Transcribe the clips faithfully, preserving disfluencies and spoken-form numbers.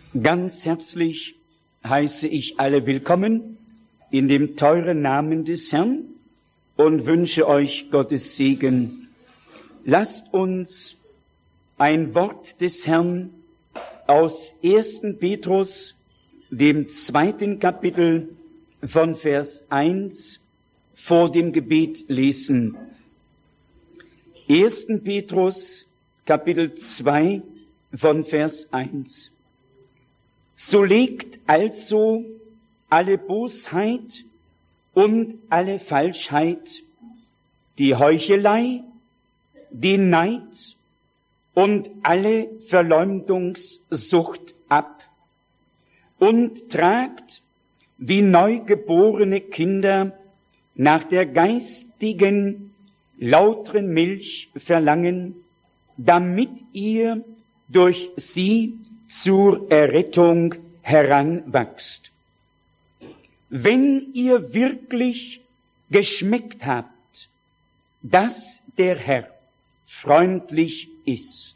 Ganz herzlich heiße ich alle willkommen in dem teuren Namen des Herrn und wünsche euch Gottes Segen. Lasst uns ein Wort des Herrn aus ersten Petrus, dem zweiten Kapitel von Vers eins vor dem Gebet lesen. ersten Petrus, Kapitel zwei von Vers eins. So legt also alle Bosheit und alle Falschheit, die Heuchelei, den Neid und alle Verleumdungssucht ab und tragt wie neugeborene Kinder nach der geistigen, lauteren Milch verlangen, damit ihr durch sie zur Errettung heranwachst. Wenn ihr wirklich geschmeckt habt, dass der Herr freundlich ist,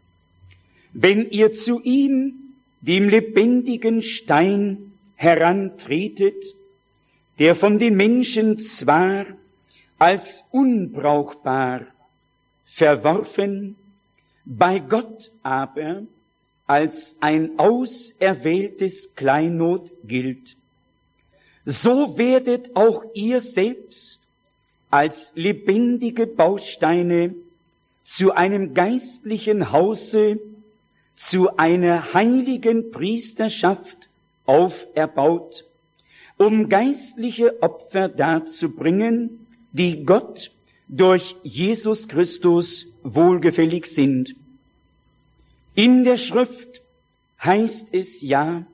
wenn ihr zu ihm, dem lebendigen Stein, herantretet, der von den Menschen zwar als unbrauchbar verworfen, bei Gott aber als ein auserwähltes Kleinod gilt, so werdet auch ihr selbst als lebendige Bausteine zu einem geistlichen Hause, zu einer heiligen Priesterschaft auferbaut, um geistliche Opfer darzubringen, die Gott durch Jesus Christus wohlgefällig sind. In der Schrift heißt es ja,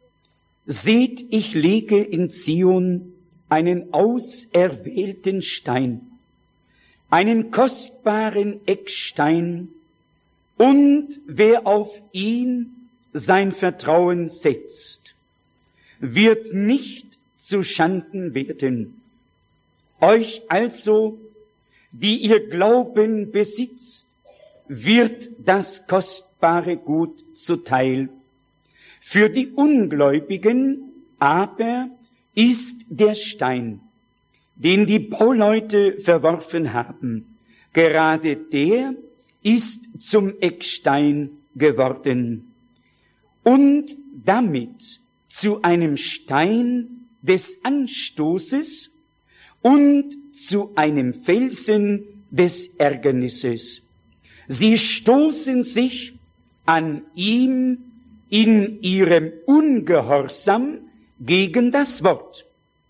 seht, ich lege in Zion einen auserwählten Stein, einen kostbaren Eckstein, und wer auf ihn sein Vertrauen setzt, wird nicht zu Schanden werden. Euch also, die ihr Glauben besitzt, wird das kostbare Gut zuteil. Für die Ungläubigen aber ist der Stein, den die Bauleute verworfen haben, gerade der ist zum Eckstein geworden und damit zu einem Stein des Anstoßes und zu einem Felsen des Ärgernisses. Sie stoßen sich an ihm in ihrem Ungehorsam gegen das Wort,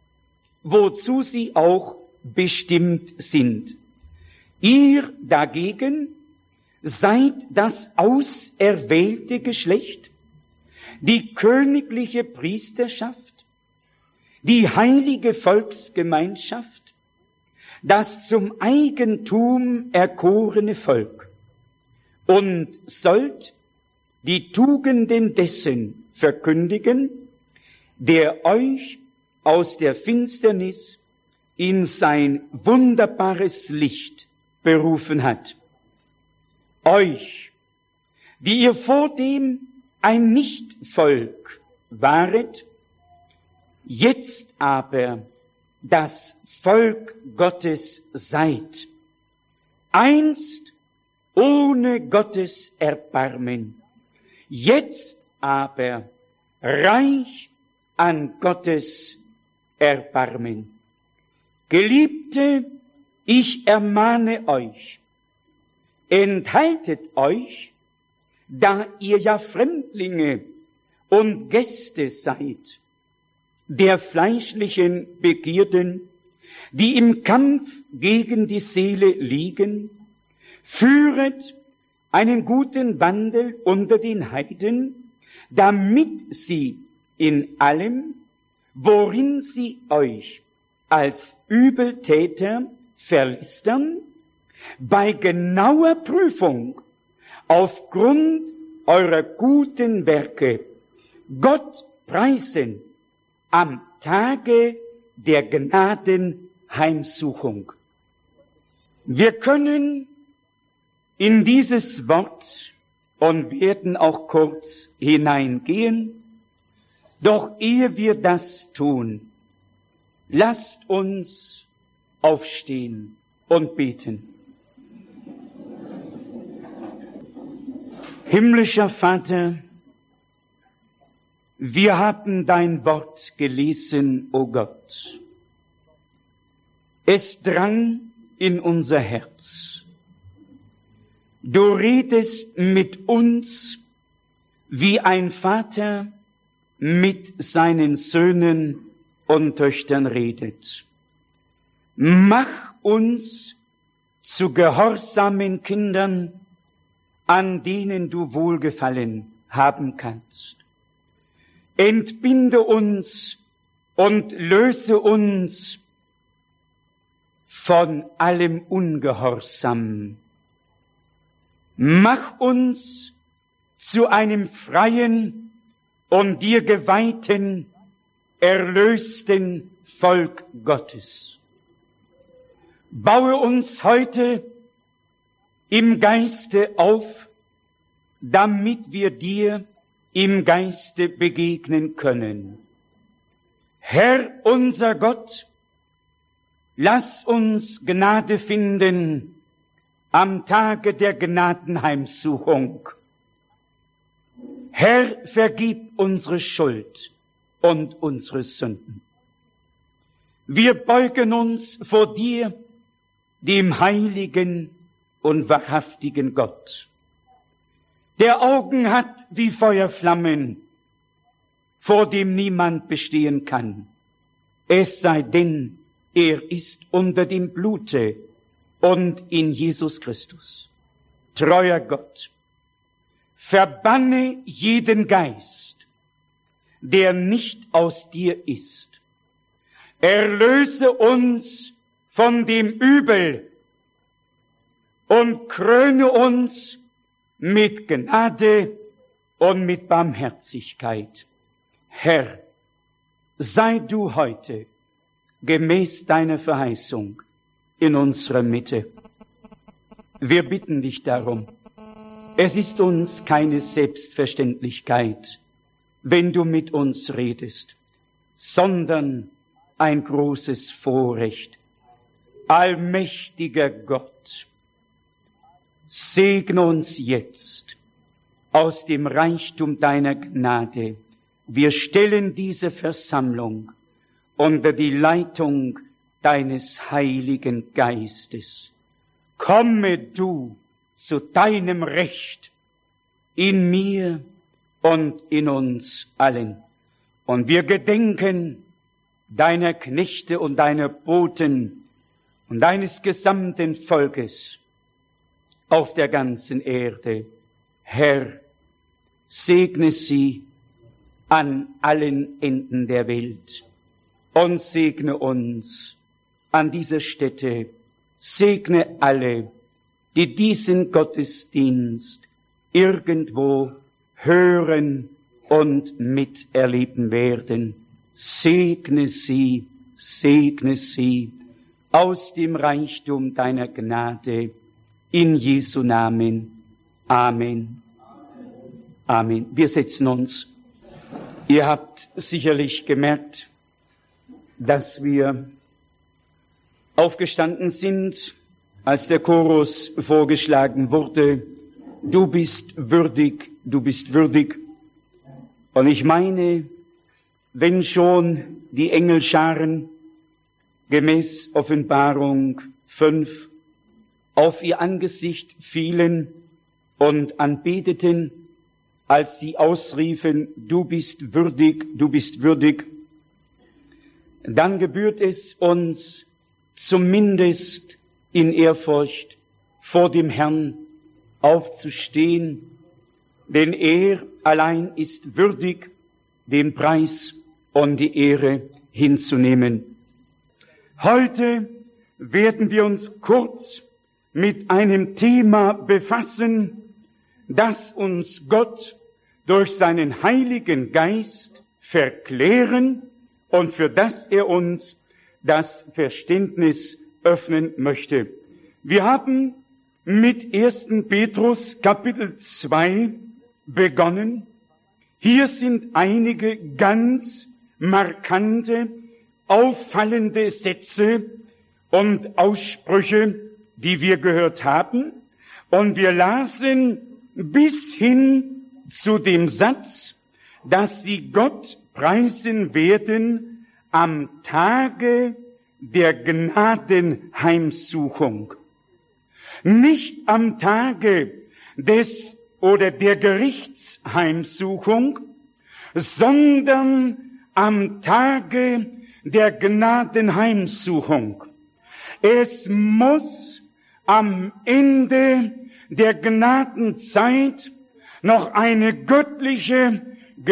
wozu sie auch bestimmt sind. Ihr dagegen seid das auserwählte Geschlecht, die königliche Priesterschaft, die heilige Volksgemeinschaft, das zum Eigentum erkorene Volk, und sollt die Tugenden dessen verkündigen, der euch aus der Finsternis in sein wunderbares Licht berufen hat. Euch, die ihr vordem ein Nichtvolk waret, jetzt aber das Volk Gottes seid, einst ohne Gottes Erbarmen, jetzt aber reich an Gottes Erbarmen. Geliebte, ich ermahne euch, enthaltet euch, da ihr ja Fremdlinge und Gäste seid, der fleischlichen Begierden, die im Kampf gegen die Seele liegen, führet einen guten Wandel unter den Heiden, damit sie in allem, worin sie euch als Übeltäter verlästern, bei genauer Prüfung aufgrund eurer guten Werke Gott preisen am Tage der Gnadenheimsuchung. Wir können in dieses Wort und werden auch kurz hineingehen. Doch ehe wir das tun, lasst uns aufstehen und beten. Himmlischer Vater, wir haben dein Wort gelesen, o Gott. Es drang in unser Herz. Du redest mit uns, wie ein Vater mit seinen Söhnen und Töchtern redet. Mach uns zu gehorsamen Kindern, an denen du Wohlgefallen haben kannst. Entbinde uns und löse uns von allem Ungehorsam. Mach uns zu einem freien und dir geweihten, erlösten Volk Gottes. Baue uns heute im Geiste auf, damit wir dir im Geiste begegnen können. Herr unser Gott, lass uns Gnade finden am Tage der Gnadenheimsuchung. Herr, vergib unsere Schuld und unsere Sünden. Wir beugen uns vor dir, dem heiligen und wahrhaftigen Gott, der Augen hat wie Feuerflammen, vor dem niemand bestehen kann, es sei denn, er ist unter dem Blute und in Jesus Christus. Treuer Gott, verbanne jeden Geist, der nicht aus dir ist. Erlöse uns von dem Übel und kröne uns mit Gnade und mit Barmherzigkeit. Herr, sei du heute gemäß deiner Verheißung in unserer Mitte. Wir bitten dich darum. Es ist uns keine Selbstverständlichkeit, wenn du mit uns redest, sondern ein großes Vorrecht. Allmächtiger Gott, segne uns jetzt aus dem Reichtum deiner Gnade. Wir stellen diese Versammlung unter die Leitung deines Heiligen Geistes. Komme du zu deinem Recht in mir und in uns allen. Und wir gedenken deiner Knechte und deiner Boten und deines gesamten Volkes auf der ganzen Erde. Herr, segne sie an allen Enden der Welt und segne uns an dieser Stätte. Segne alle, die diesen Gottesdienst irgendwo hören und miterleben werden. Segne sie, segne sie aus dem Reichtum deiner Gnade. In Jesu Namen. Amen. Amen. Wir setzen uns. Ihr habt sicherlich gemerkt, dass wir aufgestanden sind, als der Chorus vorgeschlagen wurde. Du bist würdig, du bist würdig. Und ich meine, wenn schon die Engelscharen gemäß Offenbarung fünf auf ihr Angesicht fielen und anbeteten, als sie ausriefen, du bist würdig, du bist würdig, dann gebührt es uns zumindest in Ehrfurcht vor dem Herrn aufzustehen, denn er allein ist würdig, den Preis und die Ehre hinzunehmen. Heute werden wir uns kurz mit einem Thema befassen, das uns Gott durch seinen Heiligen Geist verklären und für das er uns das Verständnis öffnen möchte. Wir haben mit ersten Petrus Kapitel zwei begonnen. Hier sind einige ganz markante, auffallende Sätze und Aussprüche, die wir gehört haben. Und wir lasen bis hin zu dem Satz, dass sie Gott preisen werden am Tage der Gnadenheimsuchung. Nicht am Tage des oder der Gerichtsheimsuchung, sondern am Tage der Gnadenheimsuchung. Es muss am Ende der Gnadenzeit noch eine göttliche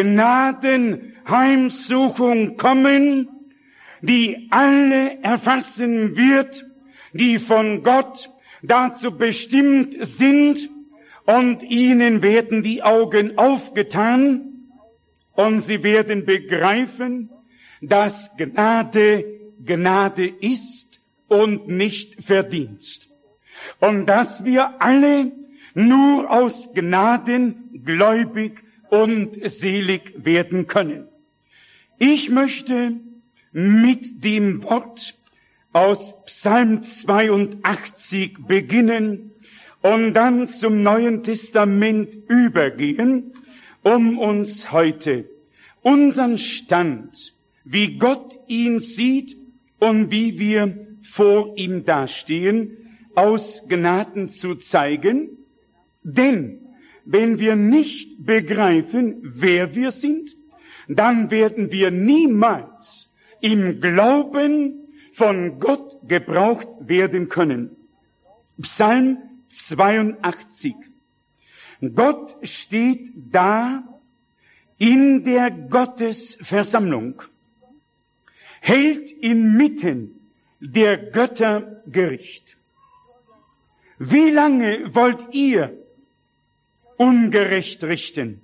Gnadenheimsuchung kommen, die alle erfassen wird, die von Gott dazu bestimmt sind, und ihnen werden die Augen aufgetan und sie werden begreifen, dass Gnade Gnade ist und nicht Verdienst. Und dass wir alle nur aus Gnaden gläubig und selig werden können. Ich möchte mit dem Wort aus Psalm zweiundachtzig beginnen und dann zum Neuen Testament übergehen, um uns heute unseren Stand, wie Gott ihn sieht und wie wir vor ihm dastehen, aus Gnaden zu zeigen. Denn wenn wir nicht begreifen, wer wir sind, dann werden wir niemals im Glauben von Gott gebraucht werden können. Psalm zweiundachtzig. Gott steht da in der Gottesversammlung, hält inmitten der Götter Gericht. Wie lange wollt ihr ungerecht richten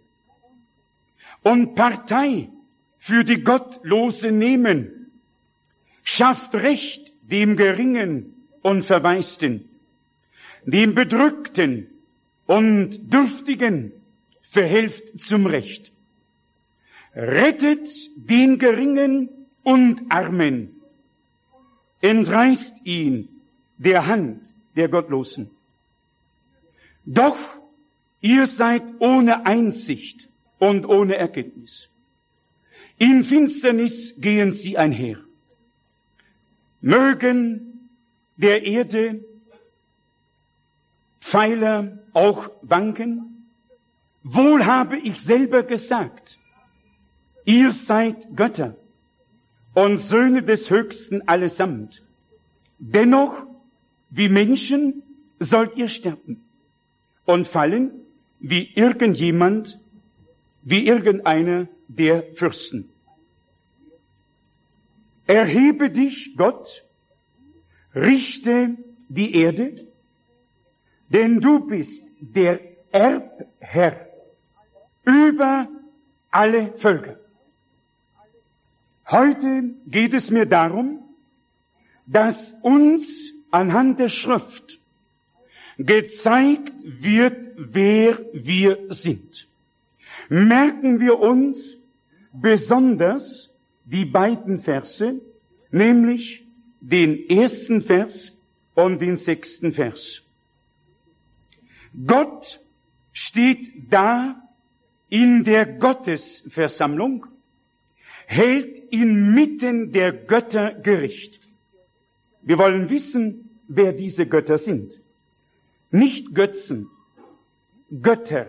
und Partei für die Gottlosen nehmen? Schafft Recht dem Geringen und Verwaisten, dem Bedrückten und Dürftigen verhelft zum Recht. Rettet den Geringen und Armen, entreißt ihn der Hand der Gottlosen. Doch ihr seid ohne Einsicht und ohne Erkenntnis. In Finsternis gehen sie einher. Mögen der Erde Pfeiler auch wanken? Wohl habe ich selber gesagt, ihr seid Götter und Söhne des Höchsten allesamt. Dennoch, wie Menschen, sollt ihr sterben und fallen wie irgendjemand, wie irgendeiner der Fürsten. Erhebe dich, Gott, richte die Erde, denn du bist der Erbherr über alle Völker. Heute geht es mir darum, dass uns anhand der Schrift gezeigt wird, wer wir sind. Merken wir uns besonders die beiden Verse, nämlich den ersten Vers und den sechsten Vers. Gott steht da in der Gottesversammlung, hält inmitten der Götter Gericht. Wir wollen wissen, wer diese Götter sind. Nicht Götzen, Götter.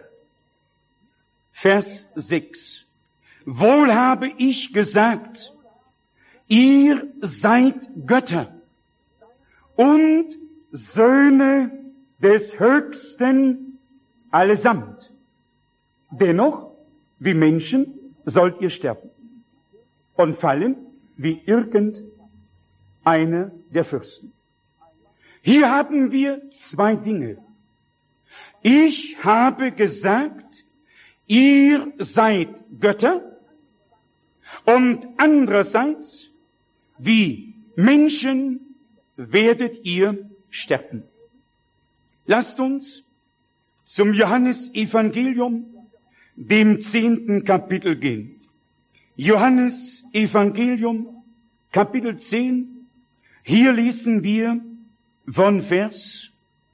Vers sechs. Wohl habe ich gesagt, ihr seid Götter und Söhne des Höchsten allesamt. Dennoch, wie Menschen, sollt ihr sterben und fallen wie irgendeiner der Fürsten. Hier haben wir zwei Dinge. Ich habe gesagt, ihr seid Götter und andererseits, wie Menschen werdet ihr sterben. Lasst uns zum Johannesevangelium, dem zehnten Kapitel gehen. Johannesevangelium, Kapitel zehn. Hier lesen wir von Vers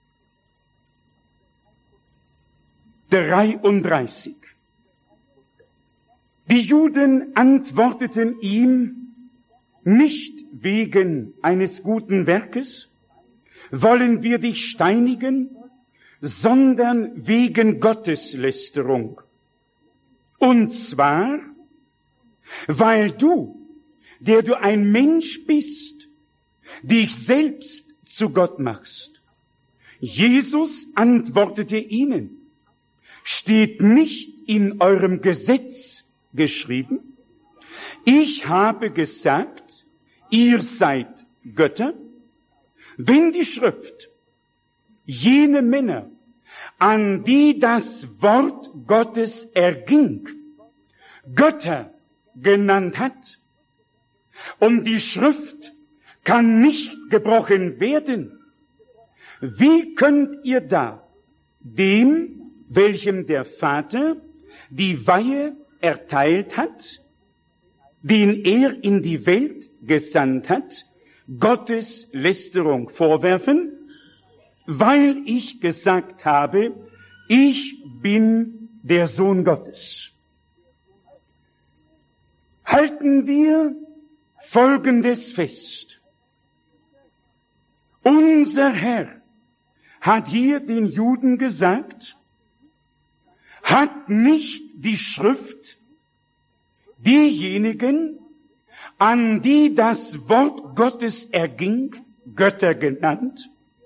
dreiunddreißig. Die Juden antworteten ihm: Nicht wegen eines guten Werkes wollen wir dich steinigen, sondern wegen Gotteslästerung. Und zwar, weil du, der du ein Mensch bist, dich selbst zu Gott machst. Jesus antwortete ihnen: Steht nicht in eurem Gesetz geschrieben: Ich habe gesagt, ihr seid Götter? Wenn die Schrift jene Männer, an die das Wort Gottes erging, Götter genannt hat, und die Schrift kann nicht gebrochen werden, wie könnt ihr da dem, welchem der Vater die Weihe erteilt hat, den er in die Welt gesandt hat, Gottes Lästerung vorwerfen, weil ich gesagt habe, ich bin der Sohn Gottes? Halten wir Folgendes fest. Unser Herr hat hier den Juden gesagt: Hat nicht die Schrift diejenigen, an die das Wort Gottes erging, Götter genannt?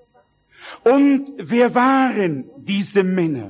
Und wer waren diese Männer?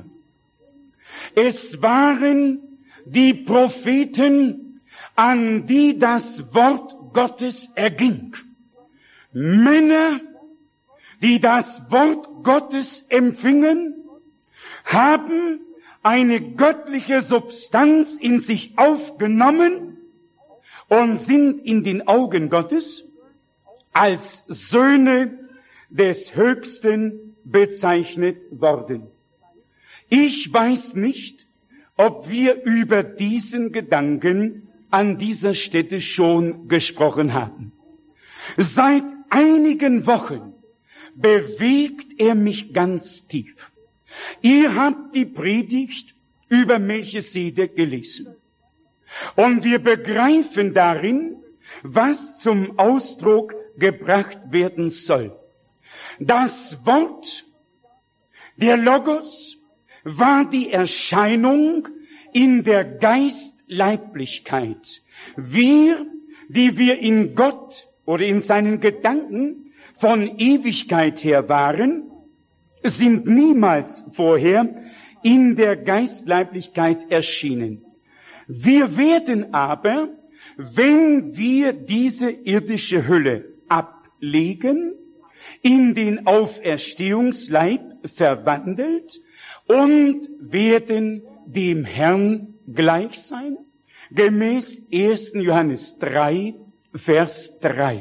Es waren die Propheten, an die das Wort Gottes erging. Männer, die das Wort Gottes empfingen, haben eine göttliche Substanz in sich aufgenommen und sind in den Augen Gottes als Söhne des Höchsten bezeichnet worden. Ich weiß nicht, ob wir über diesen Gedanken an dieser Stätte schon gesprochen haben. Seit einigen Wochen bewegt er mich ganz tief. Ihr habt die Predigt über Melchisedek gelesen. Und wir begreifen darin, was zum Ausdruck gebracht werden soll. Das Wort, der Logos, war die Erscheinung in der Geistleiblichkeit. Wir, die wir in Gott oder in seinen Gedanken von Ewigkeit her waren, sind niemals vorher in der Geistleiblichkeit erschienen. Wir werden aber, wenn wir diese irdische Hülle ablegen, in den Auferstehungsleib verwandelt und werden dem Herrn gleich sein, gemäß ersten Johannes drei, Vers drei.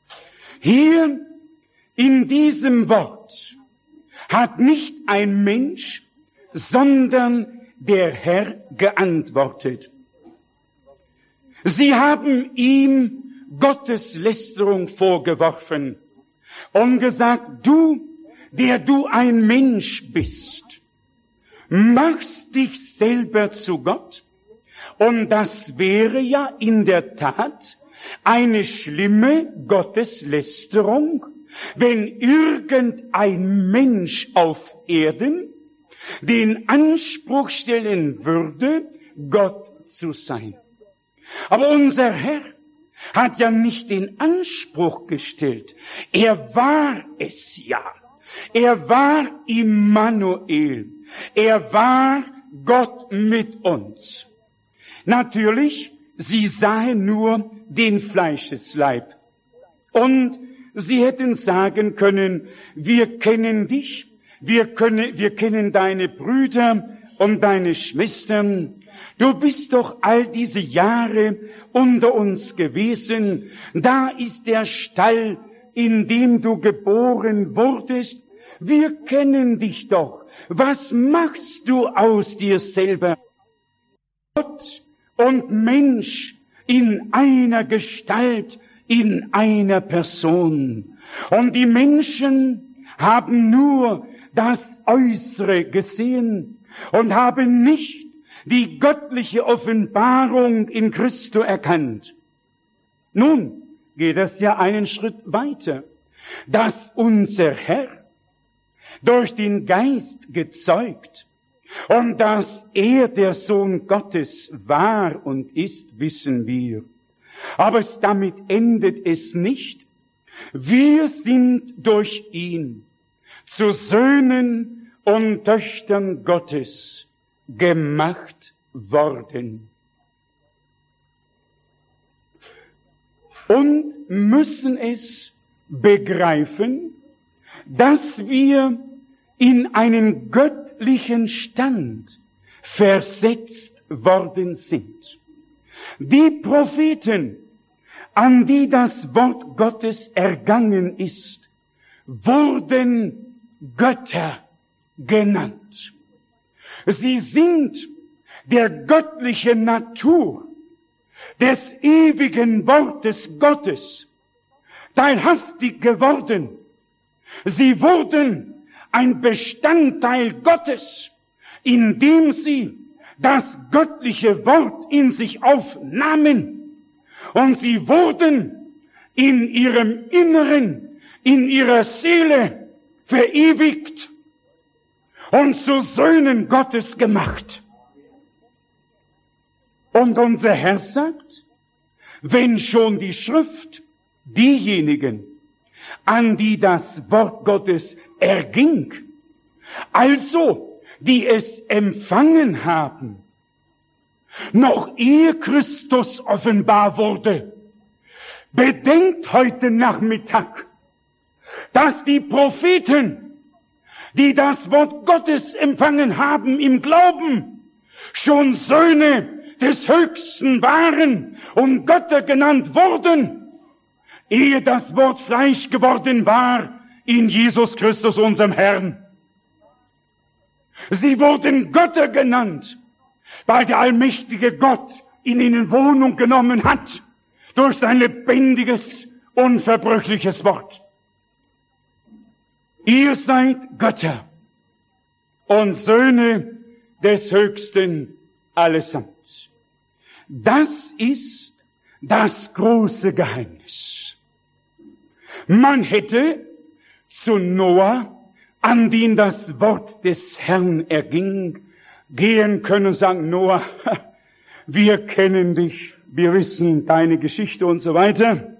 Hier in diesem Wort hat nicht ein Mensch, sondern der Herr geantwortet. Sie haben ihm Gotteslästerung vorgeworfen und gesagt: Du, der du ein Mensch bist, machst dich selber zu Gott. Und das wäre ja in der Tat eine schlimme Gotteslästerung, wenn irgendein Mensch auf Erden den Anspruch stellen würde, Gott zu sein. Aber unser Herr hat ja nicht den Anspruch gestellt. Er war es ja. Er war Immanuel. Er war Gott mit uns. Natürlich, sie sahen nur den Fleischesleib. Und sie hätten sagen können: Wir kennen dich, wir können, wir kennen deine Brüder und deine Schwestern. Du bist doch all diese Jahre unter uns gewesen. Da ist der Stall, in dem du geboren wurdest. wir kennen dich doch. Was machst du aus dir selber? Gott und Mensch in einer Gestalt, in einer Person. Und die Menschen haben nur das Äußere gesehen und haben nicht die göttliche Offenbarung in Christo erkannt. Nun geht es ja einen Schritt weiter, dass unser Herr durch den Geist gezeugt und dass er der Sohn Gottes war und ist, wissen wir. Aber es, damit endet es nicht. Wir sind durch ihn zu Söhnen und Töchtern Gottes gemacht worden. Und müssen es begreifen, dass wir in einen göttlichen Stand versetzt worden sind. Die Propheten, an die das Wort Gottes ergangen ist, wurden Götter genannt. Sie sind der göttlichen Natur, des ewigen Wortes Gottes teilhaftig geworden. Sie wurden ein Bestandteil Gottes, indem sie das göttliche Wort in sich aufnahmen. Und sie wurden in ihrem Inneren, in ihrer Seele verewigt und zu Söhnen Gottes gemacht. Und unser Herr sagt, wenn schon die Schrift diejenigen, an die das Wort Gottes erging, also die es empfangen haben, noch ehe Christus offenbar wurde, bedenkt heute Nachmittag, dass die Propheten, die das Wort Gottes empfangen haben im Glauben, schon Söhne des Höchsten waren und Götter genannt wurden, ehe das Wort Fleisch geworden war in Jesus Christus, unserem Herrn. Sie wurden Götter genannt, weil der allmächtige Gott in ihnen Wohnung genommen hat durch sein lebendiges, unverbrüchliches Wort. Ihr seid Götter und Söhne des Höchsten allesamt. Das ist das große Geheimnis. Man hätte zu Noah, an den das Wort des Herrn erging, gehen können und sagen, Noah, wir kennen dich, wir wissen deine Geschichte und so weiter.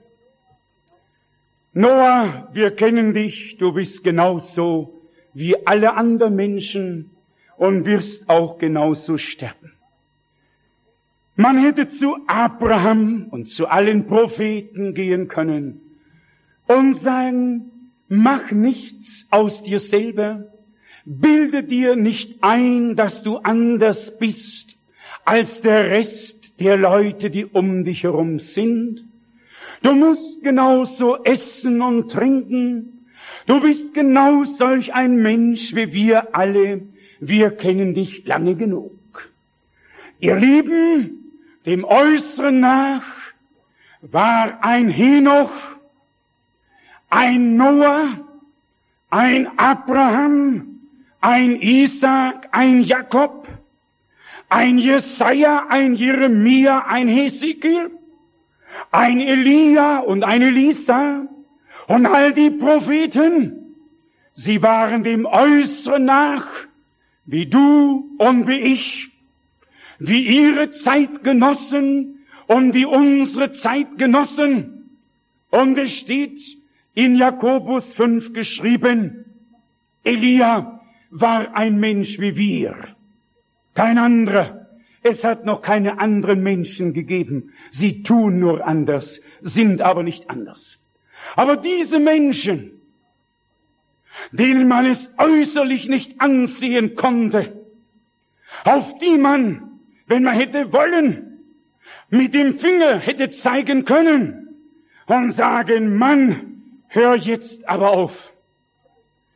Noah, wir kennen dich, du bist genauso wie alle anderen Menschen und wirst auch genauso sterben. Man hätte zu Abraham und zu allen Propheten gehen können und sagen, mach nichts aus dir selber, bilde dir nicht ein, dass du anders bist als der Rest der Leute, die um dich herum sind. Du musst genauso essen und trinken. Du bist genau solch ein Mensch wie wir alle. Wir kennen dich lange genug. Ihr Lieben, dem Äußeren nach war ein Henoch, ein Noah, ein Abraham, ein Isaak, ein Jakob, ein Jesaja, ein Jeremia, ein Hesekiel, ein Elia und ein Elisa und all die Propheten. Sie waren dem Äußeren nach, wie du und wie ich, wie ihre Zeitgenossen und wie unsere Zeitgenossen. Und es steht in Jakobus fünf geschrieben, Elia war ein Mensch wie wir, kein anderer. Es hat noch keine anderen Menschen gegeben. Sie tun nur anders, sind aber nicht anders. Aber diese Menschen, denen man es äußerlich nicht ansehen konnte, auf die man, wenn man hätte wollen, mit dem Finger hätte zeigen können und sagen, Mann, hör jetzt aber auf.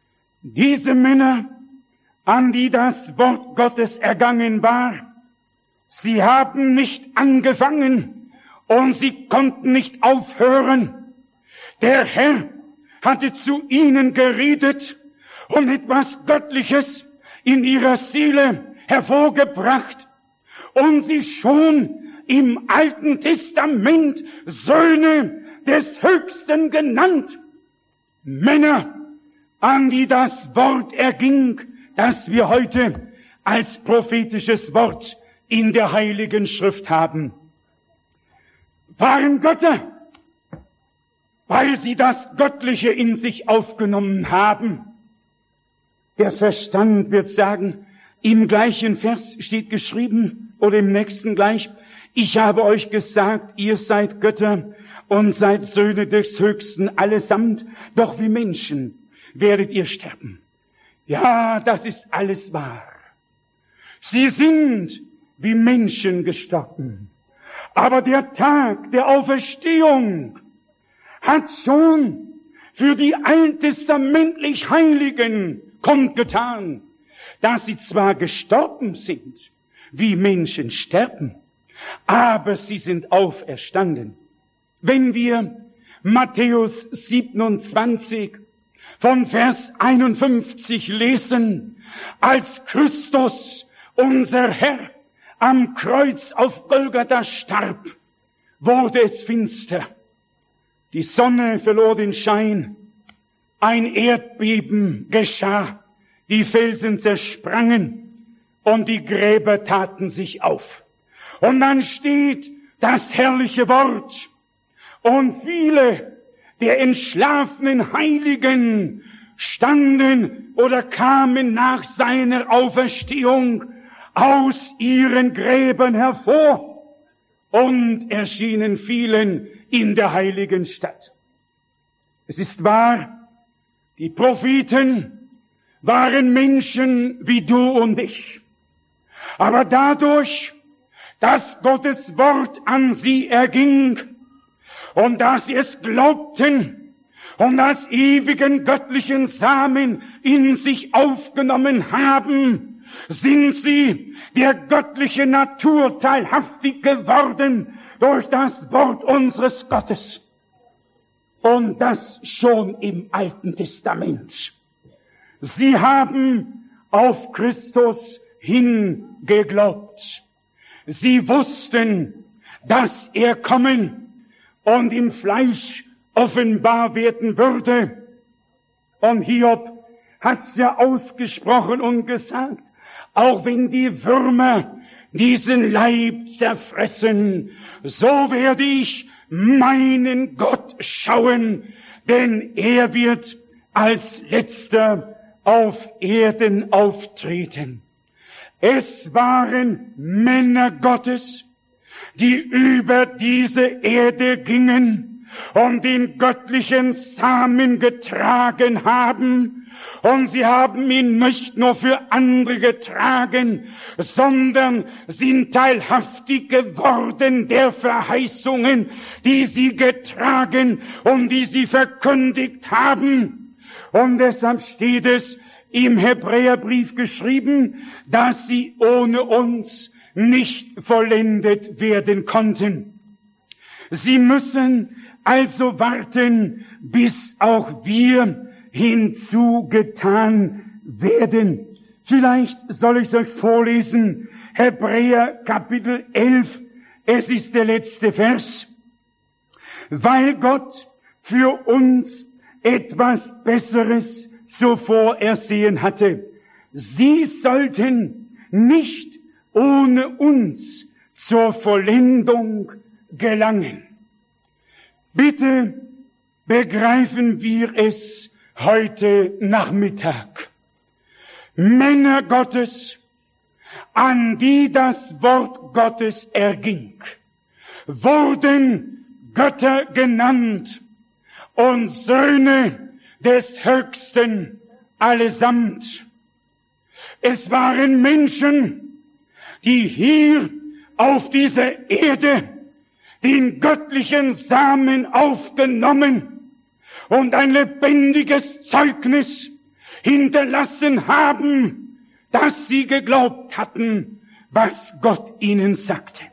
Diese Männer, an die das Wort Gottes ergangen war, sie haben nicht angefangen und sie konnten nicht aufhören. Der Herr hatte zu ihnen geredet und etwas Göttliches in ihrer Seele hervorgebracht und sie schon im Alten Testament Söhne des Höchsten genannt. Männer, an die das Wort erging, das wir heute als prophetisches Wort in der Heiligen Schrift haben, waren Götter, weil sie das Göttliche in sich aufgenommen haben. Der Verstand wird sagen, im gleichen Vers steht geschrieben, oder im nächsten gleich, ich habe euch gesagt, ihr seid Götter und seid Söhne des Höchsten allesamt, doch wie Menschen werdet ihr sterben. Ja, das ist alles wahr. Sie sind wie Menschen gestorben. Aber der Tag der Auferstehung hat schon für die alttestamentlich Heiligen kundgetan, dass sie zwar gestorben sind, wie Menschen sterben, aber sie sind auferstanden. Wenn wir Matthäus siebenundzwanzig von Vers einundfünfzig lesen, als Christus, unser Herr, am Kreuz auf Golgatha starb, wurde es finster. Die Sonne verlor den Schein, ein Erdbeben geschah, die Felsen zersprangen und die Gräber taten sich auf. Und dann steht das herrliche Wort. Und viele der entschlafenen Heiligen standen oder kamen nach seiner Auferstehung aus ihren Gräbern hervor und erschienen vielen in der heiligen Stadt. Es ist wahr, die Propheten waren Menschen wie du und ich. Aber dadurch, dass Gottes Wort an sie erging und dass sie es glaubten und das ewigen göttlichen Samen in sich aufgenommen haben, sind sie der göttlichen Natur teilhaftig geworden durch das Wort unseres Gottes. Und das schon im Alten Testament. Sie haben auf Christus hingeglaubt. Sie wussten, dass er kommen und im Fleisch offenbar werden würde. Und Hiob hat's ja ausgesprochen und gesagt, auch wenn die Würmer diesen Leib zerfressen, so werde ich meinen Gott schauen, denn er wird als Letzter auf Erden auftreten. Es waren Männer Gottes, die über diese Erde gingen und den göttlichen Samen getragen haben. Und sie haben ihn nicht nur für andere getragen, sondern sind teilhaftig geworden der Verheißungen, die sie getragen und die sie verkündigt haben. Und deshalb steht es im Hebräerbrief geschrieben, dass sie ohne uns nicht vollendet werden konnten. Sie müssen also warten, bis auch wir hinzugetan werden. Vielleicht soll ich es euch vorlesen. Hebräer Kapitel elf, es ist der letzte Vers. Weil Gott für uns etwas Besseres zuvor ersehen hatte. Sie sollten nicht ohne uns zur Vollendung gelangen. Bitte begreifen wir es heute Nachmittag. Männer Gottes, an die das Wort Gottes erging, wurden Götter genannt und Söhne des Höchsten allesamt. Es waren Menschen, die hier auf dieser Erde den göttlichen Samen aufgenommen und ein lebendiges Zeugnis hinterlassen haben, dass sie geglaubt hatten, was Gott ihnen sagte.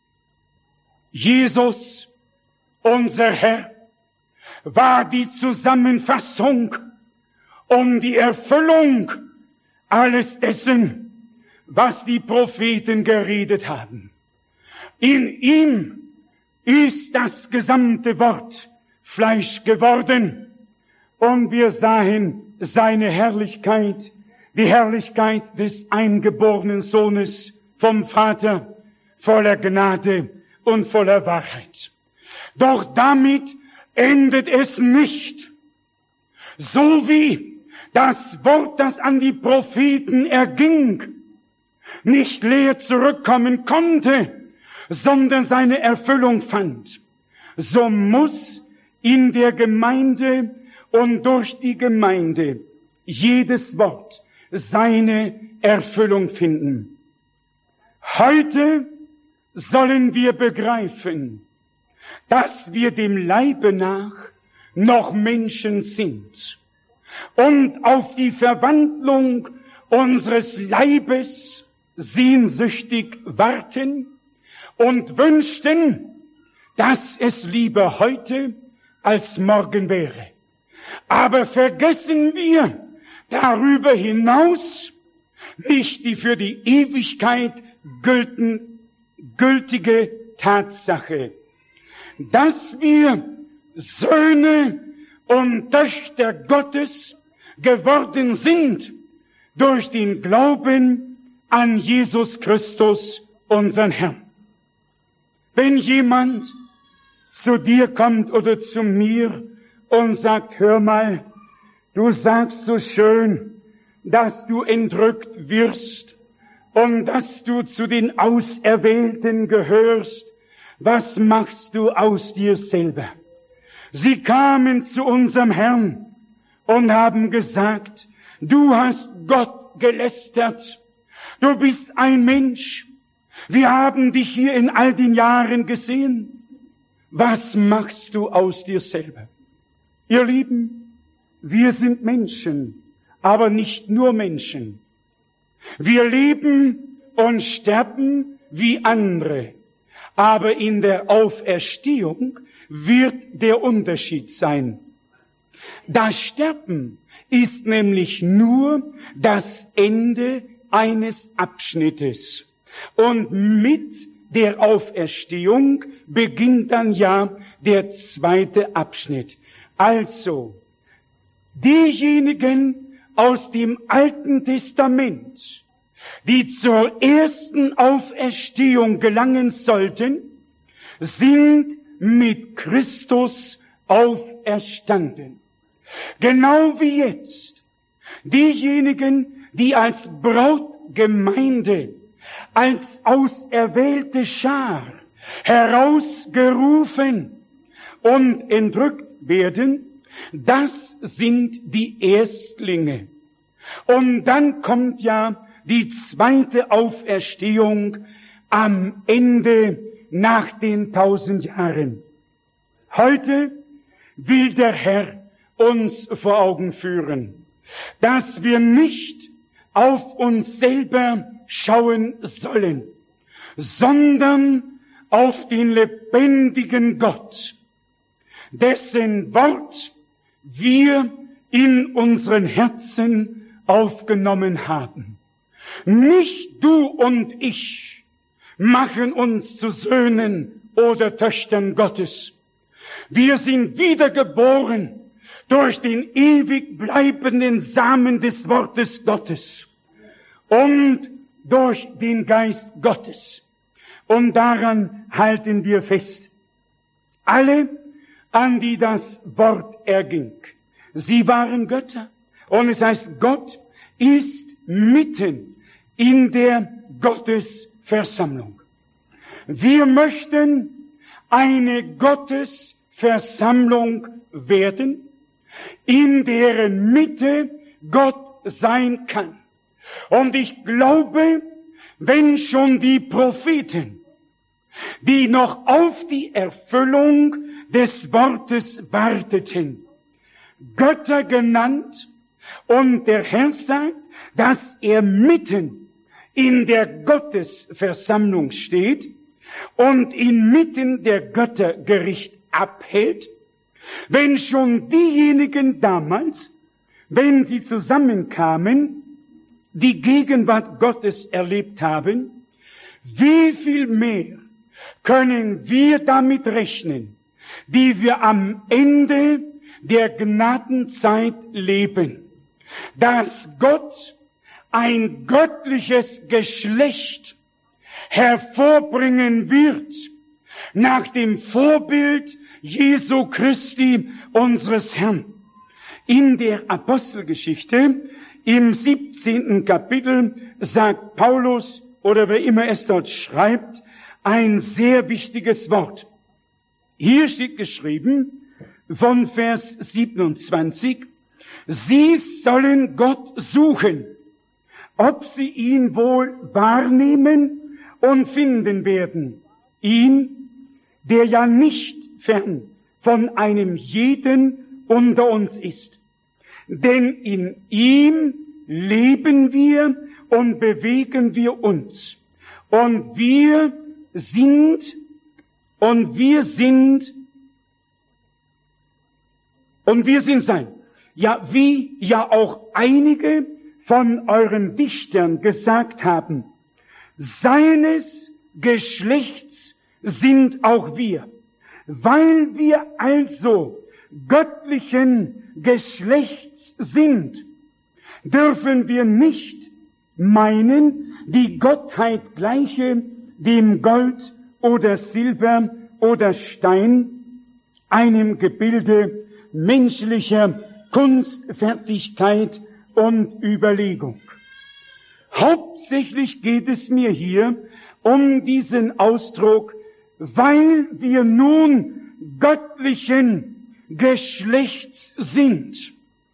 Jesus, unser Herr, war die Zusammenfassung und die Erfüllung alles dessen, was die Propheten geredet haben. In ihm ist das gesamte Wort Fleisch geworden und wir sahen seine Herrlichkeit, die Herrlichkeit des eingeborenen Sohnes vom Vater, voller Gnade und voller Wahrheit. Doch damit endet es nicht. So wie das Wort, das an die Propheten erging, nicht leer zurückkommen konnte, sondern seine Erfüllung fand, so muss in der Gemeinde und durch die Gemeinde jedes Wort seine Erfüllung finden. Heute sollen wir begreifen, dass wir dem Leibe nach noch Menschen sind und auf die Verwandlung unseres Leibes sehnsüchtig warten und wünschten, dass es lieber heute als morgen wäre. Aber vergessen wir darüber hinaus nicht die für die Ewigkeit gülten, gültige Tatsache, dass wir Söhne und Töchter Gottes geworden sind durch den Glauben an Jesus Christus, unseren Herrn. Wenn jemand zu dir kommt oder zu mir und sagt, hör mal, du sagst so schön, dass du entrückt wirst und dass du zu den Auserwählten gehörst, was machst du aus dir selber? Sie kamen zu unserem Herrn und haben gesagt, du hast Gott gelästert, du bist ein Mensch, wir haben dich hier in all den Jahren gesehen. Was machst du aus dir selber? Ihr Lieben, wir sind Menschen, aber nicht nur Menschen. Wir leben und sterben wie andere. Aber in der Auferstehung wird der Unterschied sein. Das Sterben ist nämlich nur das Ende eines Abschnittes. Und mit der Auferstehung beginnt dann ja der zweite Abschnitt. Also, diejenigen aus dem Alten Testament, die zur ersten Auferstehung gelangen sollten, sind mit Christus auferstanden. Genau wie jetzt diejenigen, die als Brautgemeinde, als auserwählte Schar herausgerufen und entrückt werden, das sind die Erstlinge. Und dann kommt ja die zweite Auferstehung am Ende nach den tausend Jahren. Heute will der Herr uns vor Augen führen, dass wir nicht auf uns selber schauen sollen, sondern auf den lebendigen Gott, dessen Wort wir in unseren Herzen aufgenommen haben. Nicht du und ich machen uns zu Söhnen oder Töchtern Gottes. Wir sind wiedergeboren durch den ewig bleibenden Samen des Wortes Gottes und durch den Geist Gottes. Und daran halten wir fest. Alle, an die das Wort erging, sie waren Götter. Und es heißt, Gott ist mitten in der Gottesversammlung. Wir möchten eine Gottesversammlung werden, in deren Mitte Gott sein kann. Und ich glaube, wenn schon die Propheten, die noch auf die Erfüllung des Wortes warteten, Götter genannt Und der Herr sagt, dass er mitten in der Gottesversammlung steht und inmitten der Göttergericht abhält, wenn schon diejenigen damals, wenn sie zusammenkamen, die Gegenwart Gottes erlebt haben, wie viel mehr können wir damit rechnen, die wir am Ende der Gnadenzeit leben, dass Gott ein göttliches Geschlecht hervorbringen wird, nach dem Vorbild Jesu Christi, unseres Herrn. In der Apostelgeschichte, im siebzehnten Kapitel, sagt Paulus, oder wer immer es dort schreibt, ein sehr wichtiges Wort. Hier steht geschrieben, von Vers siebenundzwanzig, sie sollen Gott suchen, ob sie ihn wohl wahrnehmen und finden werden. Ihn, der ja nicht fern von einem jeden unter uns ist. Denn in ihm leben wir und bewegen wir uns. Und wir sind, und wir sind, und wir sind sein. Ja, wie ja auch einige von euren Dichtern gesagt haben, seines Geschlechts sind auch wir. Weil wir also göttlichen Geschlechts sind, dürfen wir nicht meinen, die Gottheit gleiche dem Gold oder Silber oder Stein, einem Gebilde menschlicher Kunstfertigkeit und Überlegung. Hauptsächlich geht es mir hier um diesen Ausdruck, weil wir nun göttlichen Geschlechts sind,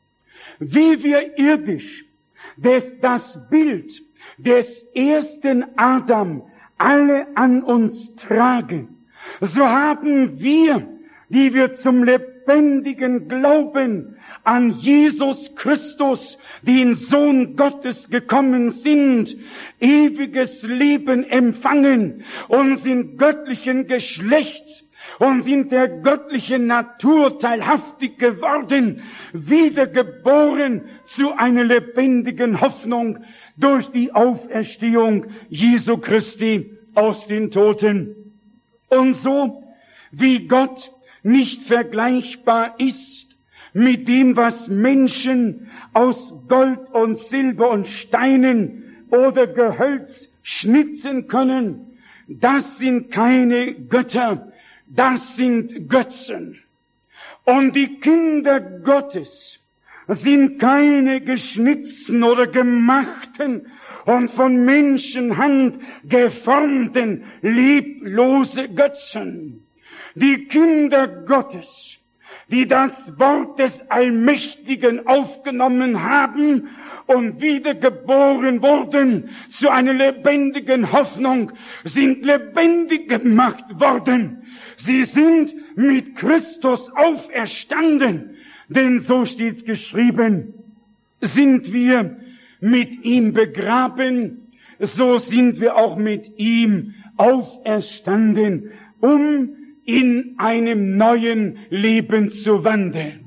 wie wir irdisch des, das Bild des ersten Adam alle an uns tragen, so haben wir, die wir zum lebendigen Glauben an Jesus Christus, den Sohn Gottes, gekommen sind, ewiges Leben empfangen und sind göttlichen Geschlechts und sind der göttlichen Natur teilhaftig geworden, wiedergeboren zu einer lebendigen Hoffnung durch die Auferstehung Jesu Christi aus den Toten. Und so, wie Gott nicht vergleichbar ist mit dem, was Menschen aus Gold und Silber und Steinen oder Gehölz schnitzen können, das sind keine Götter, das sind Götzen. Und die Kinder Gottes sind keine geschnitzten oder gemachten und von Menschenhand geformten, leblose Götzen. Die Kinder Gottes, die das Wort des Allmächtigen aufgenommen haben und wiedergeboren wurden zu einer lebendigen Hoffnung, sind lebendig gemacht worden. Sie sind mit Christus auferstanden, denn so steht's geschrieben, sind wir mit ihm begraben, so sind wir auch mit ihm auferstanden, um in einem neuen Leben zu wandeln.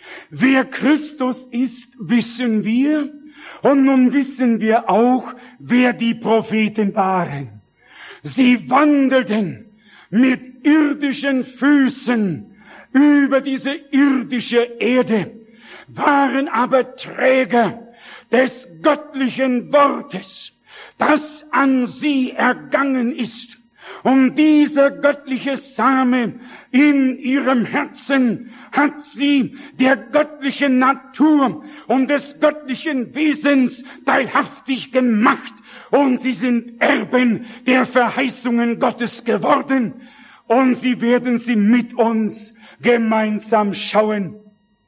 Wer Christus ist, wissen wir, und nun wissen wir auch, wer die Propheten waren. Sie wandelten mit irdischen Füßen über diese irdische Erde, waren aber Träger des göttlichen Wortes, das an sie ergangen ist. Und dieser göttliche Same in ihrem Herzen hat sie der göttlichen Natur und des göttlichen Wesens teilhaftig gemacht. Und sie sind Erben der Verheißungen Gottes geworden. Und sie werden sie mit uns gemeinsam schauen,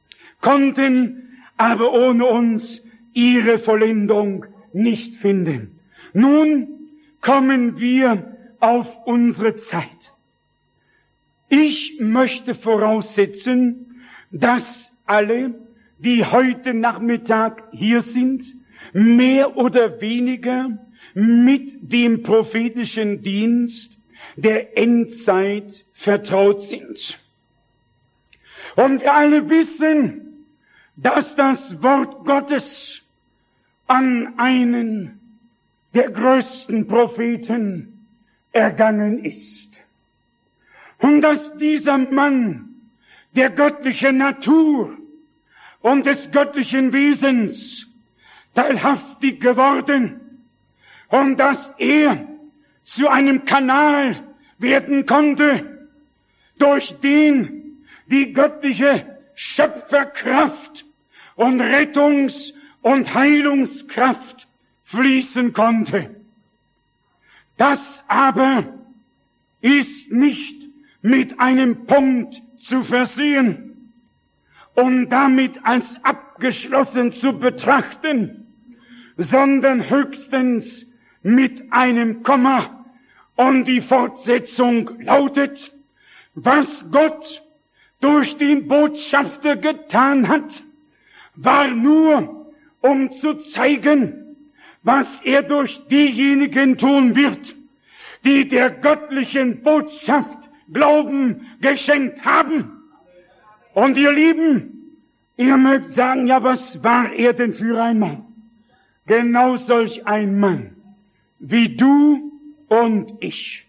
konnten aber ohne uns ihre Vollendung nicht finden. Nun kommen wir auf unsere Zeit. Ich möchte voraussetzen, dass alle, die heute Nachmittag hier sind, mehr oder weniger mit dem prophetischen Dienst der Endzeit vertraut sind. Und wir alle wissen, dass das Wort Gottes an einen der größten Propheten ergangen ist. Und dass dieser Mann der göttlichen Natur und des göttlichen Wesens teilhaftig geworden und dass er zu einem Kanal werden konnte, durch den die göttliche Schöpferkraft und Rettungs- und Heilungskraft fließen konnte. Das aber ist nicht mit einem Punkt zu versehen und damit als abgeschlossen zu betrachten, sondern höchstens mit einem Komma. Und die Fortsetzung lautet, was Gott durch den Botschafter getan hat, war nur, um zu zeigen, was er durch diejenigen tun wird, die der göttlichen Botschaft Glauben geschenkt haben. Und ihr Lieben, ihr mögt sagen, ja, was war er denn für ein Mann? Genau solch ein Mann wie du und ich.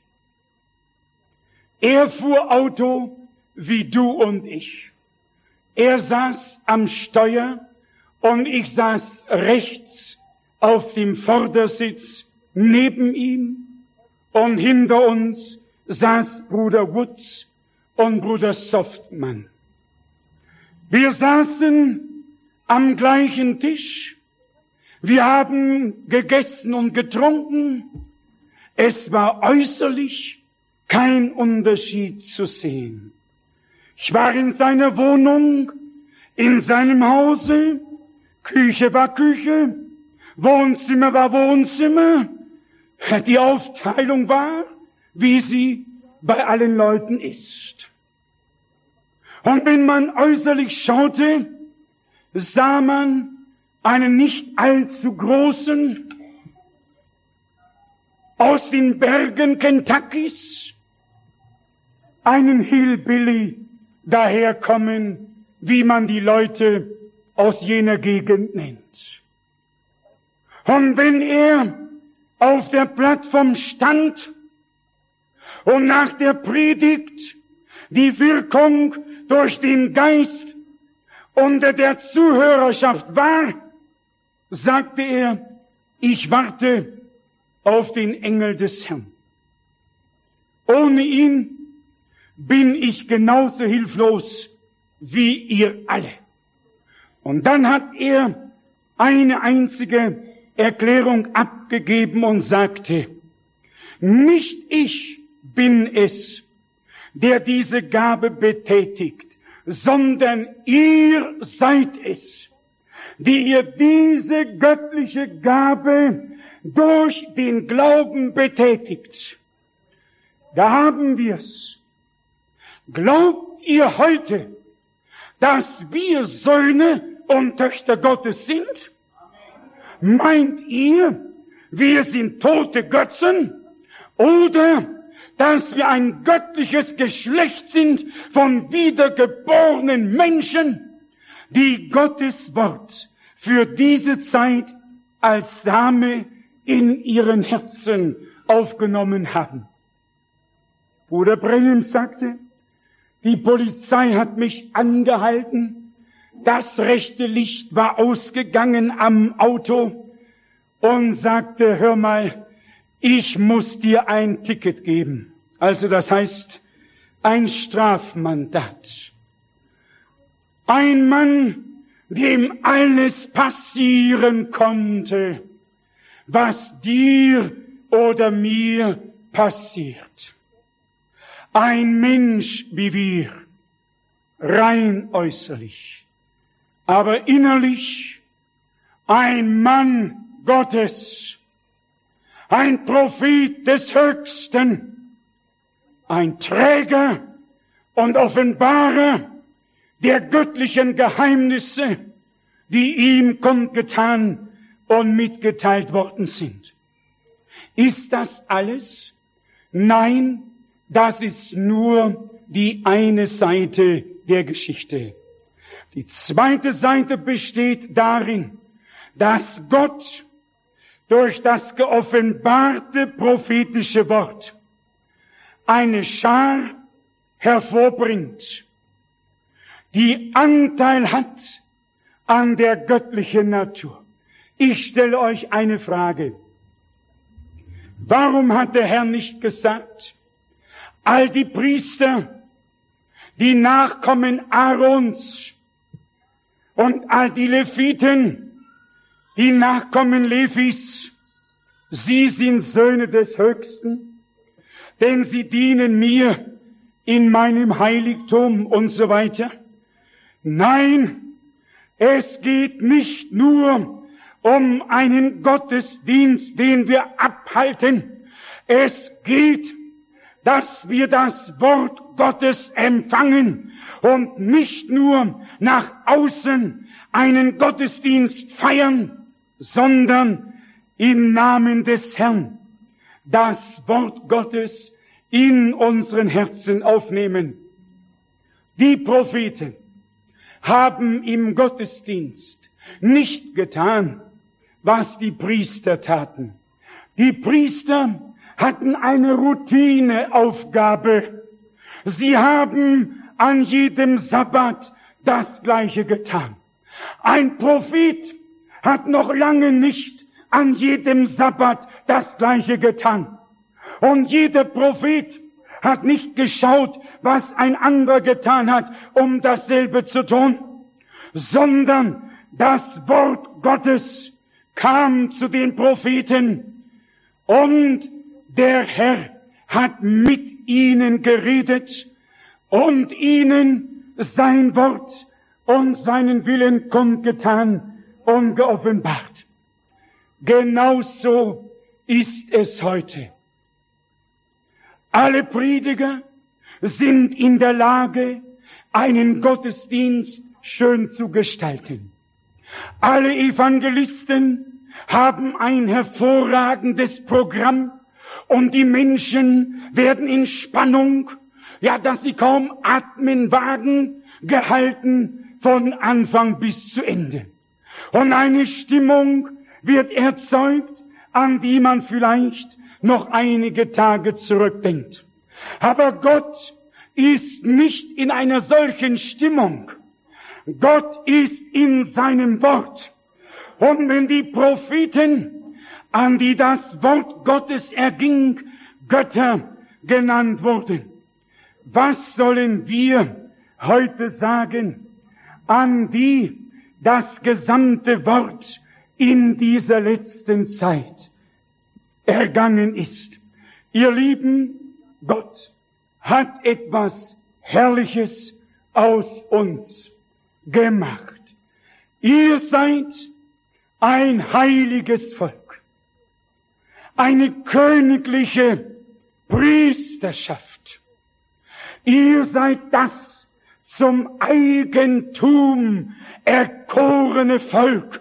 Er fuhr Auto wie du und ich. Er saß am Steuer und ich saß rechts auf dem Vordersitz neben ihm und hinter uns saß Bruder Woods und Bruder Softman. Wir saßen am gleichen Tisch. Wir haben gegessen und getrunken. Es war äußerlich kein Unterschied zu sehen. Ich war in seiner Wohnung, in seinem Hause, Küche war Küche, Wohnzimmer war Wohnzimmer. Die Aufteilung war, wie sie bei allen Leuten ist. Und wenn man äußerlich schaute, sah man einen nicht allzu großen, aus den Bergen Kentuckys, einen Hillbilly daherkommen, wie man die Leute aus jener Gegend nennt. Und wenn er auf der Plattform stand und nach der Predigt die Wirkung durch den Geist unter der Zuhörerschaft war, sagte er, ich warte auf den Engel des Herrn. Ohne ihn bin ich genauso hilflos wie ihr alle. Und dann hat er eine einzige Erklärung abgegeben und sagte, nicht ich bin es, der diese Gabe betätigt, sondern ihr seid es, die ihr diese göttliche Gabe durch den Glauben betätigt. Da haben wir's. Glaubt ihr heute, dass wir Söhne und Töchter Gottes sind? Meint ihr, wir sind tote Götzen? Oder dass wir ein göttliches Geschlecht sind von wiedergeborenen Menschen, die Gottes Wort für diese Zeit als Same in ihren Herzen aufgenommen haben? Bruder Branham sagte, die Polizei hat mich angehalten, das rechte Licht war ausgegangen am Auto und sagte, hör mal, ich muss dir ein Ticket geben. Also das heißt, ein Strafmandat. Ein Mann, dem alles passieren konnte, was dir oder mir passiert. Ein Mensch wie wir, rein äußerlich, aber innerlich ein Mann Gottes, ein Prophet des Höchsten, ein Träger und Offenbarer der göttlichen Geheimnisse die ihm kundgetan und mitgeteilt worden sind. Ist das alles? Nein, das ist nur die eine Seite der Geschichte. Die zweite Seite besteht darin, dass Gott durch das geoffenbarte prophetische Wort eine Schar hervorbringt, die Anteil hat an der göttlichen Natur. Ich stelle euch eine Frage. Warum hat der Herr nicht gesagt, all die Priester, die Nachkommen Aarons und all die Leviten, die Nachkommen Levis, sie sind Söhne des Höchsten, denn sie dienen mir in meinem Heiligtum und so weiter? Nein, es geht nicht nur um einen Gottesdienst, den wir abhalten. Es geht, dass wir das Wort Gottes empfangen und nicht nur nach außen einen Gottesdienst feiern, sondern im Namen des Herrn das Wort Gottes in unseren Herzen aufnehmen. Die Propheten haben im Gottesdienst nicht getan, was die Priester taten. Die Priester hatten eine Routineaufgabe. Sie haben an jedem Sabbat das Gleiche getan. Ein Prophet hat noch lange nicht an jedem Sabbat das Gleiche getan. Und jeder Prophet hat nicht geschaut, was ein anderer getan hat, um dasselbe zu tun, sondern das Wort Gottes kam zu den Propheten und der Herr hat mit ihnen geredet und ihnen sein Wort und seinen Willen kundgetan und geoffenbart. Genauso ist es heute. Alle Prediger sind in der Lage, einen Gottesdienst schön zu gestalten. Alle Evangelisten haben ein hervorragendes Programm und die Menschen werden in Spannung, ja, dass sie kaum atmen wagen, gehalten von Anfang bis zu Ende. Und eine Stimmung wird erzeugt, an die man vielleicht noch einige Tage zurückdenkt. Aber Gott ist nicht in einer solchen Stimmung. Gott ist in seinem Wort. Und wenn die Propheten, an die das Wort Gottes erging, Götter genannt wurden, was sollen wir heute sagen, an die das gesamte Wort in dieser letzten Zeit ergangen ist? Ihr Lieben, Gott hat etwas Herrliches aus uns gemacht. Ihr seid ein heiliges Volk, eine königliche Priesterschaft. Ihr seid das zum Eigentum erkorene Volk.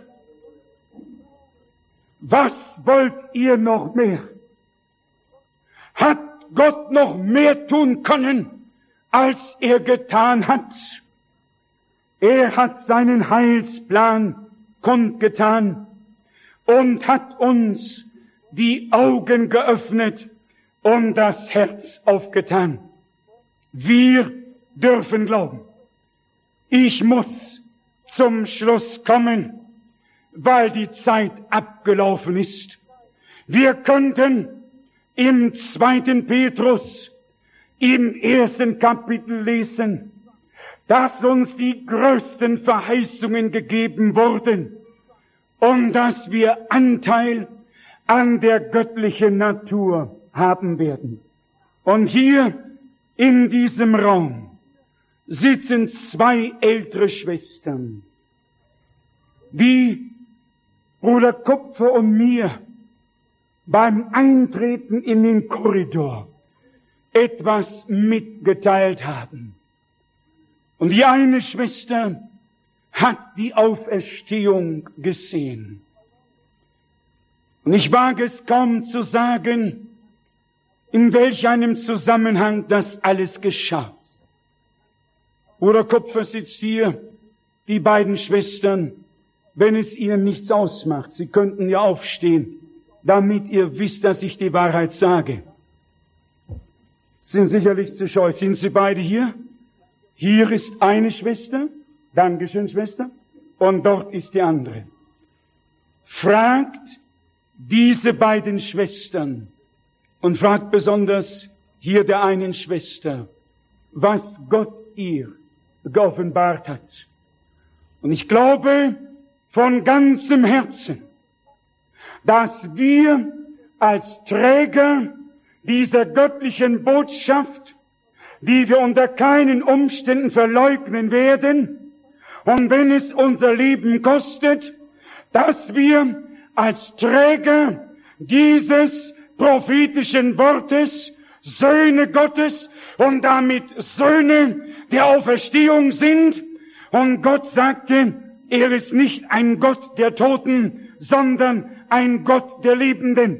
Was wollt ihr noch mehr? Hat Gott noch mehr tun können, als er getan hat? Er hat seinen Heilsplan kundgetan und hat uns die Augen geöffnet und das Herz aufgetan. Wir dürfen glauben. Ich muss zum Schluss kommen, weil die Zeit abgelaufen ist. Wir könnten im zweiten Petrus im ersten Kapitel lesen, dass uns die größten Verheißungen gegeben wurden und dass wir Anteil an der göttlichen Natur haben werden. Und hier in diesem Raum sitzen zwei ältere Schwestern, die Bruder Kupfer und mir beim Eintreten in den Korridor etwas mitgeteilt haben. Und die eine Schwester hat die Auferstehung gesehen. Und ich wage es kaum zu sagen, in welch einem Zusammenhang das alles geschah. Bruder Kupfer sitzt hier, die beiden Schwestern, wenn es ihnen nichts ausmacht, sie könnten ja aufstehen, damit ihr wisst, dass ich die Wahrheit sage. Sind sicherlich zu scheu. Sind sie beide hier? Hier ist eine Schwester, Dankeschön, Schwester, und dort ist die andere. Fragt diese beiden Schwestern und fragt besonders hier der einen Schwester, was Gott ihr geoffenbart hat. Und ich glaube von ganzem Herzen, dass wir als Träger dieser göttlichen Botschaft, die wir unter keinen Umständen verleugnen werden, und wenn es unser Leben kostet, dass wir als Träger dieses prophetischen Wortes Söhne Gottes und damit Söhne der Auferstehung sind. Und Gott sagte, er ist nicht ein Gott der Toten, sondern ein Gott der Lebenden.